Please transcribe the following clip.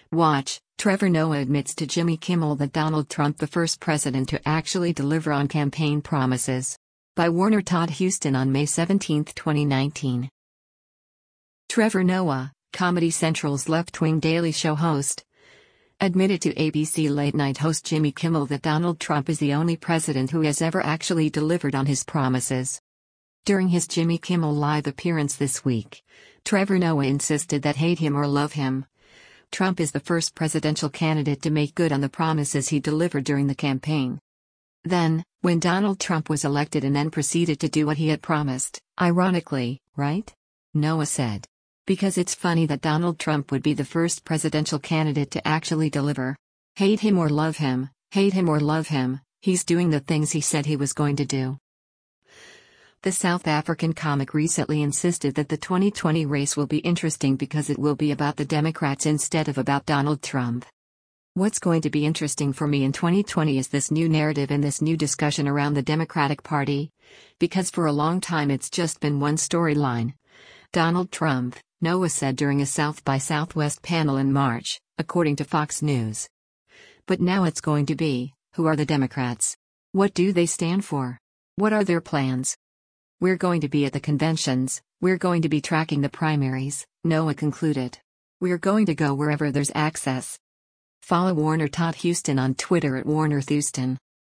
Watch, Trevor Noah admits to Jimmy Kimmel that Donald Trump the first president to actually deliver on campaign promises. By Warner Todd Huston on May 17, 2019. Trevor Noah, Comedy Central's left-wing Daily Show host, admitted to ABC late-night host Jimmy Kimmel that Donald Trump is the only president who has ever actually delivered on his promises. During his Jimmy Kimmel Live appearance this week, Trevor Noah insisted that hate him or love him, Trump is the first presidential candidate to make good on the promises he delivered during the campaign. Then, when Donald Trump was elected and then proceeded to do what he had promised, ironically, right? Noah said. Because it's funny that Donald Trump would be the first presidential candidate to actually deliver. Hate him or love him, hate him or love him, he's doing the things he said he was going to do. The South African comic recently insisted that the 2020 race will be interesting because it will be about the Democrats instead of about Donald Trump. What's going to be interesting for me in 2020 is this new narrative and this new discussion around the Democratic Party, because for a long time it's just been one storyline. Donald Trump, Noah said during a South by Southwest panel in March, according to Fox News. But now it's going to be, who are the Democrats? What do they stand for? What are their plans? We're going to be at the conventions, we're going to be tracking the primaries, Noah concluded. We're going to go wherever there's access. Follow Warner Todd Huston on Twitter at WarnerThouston.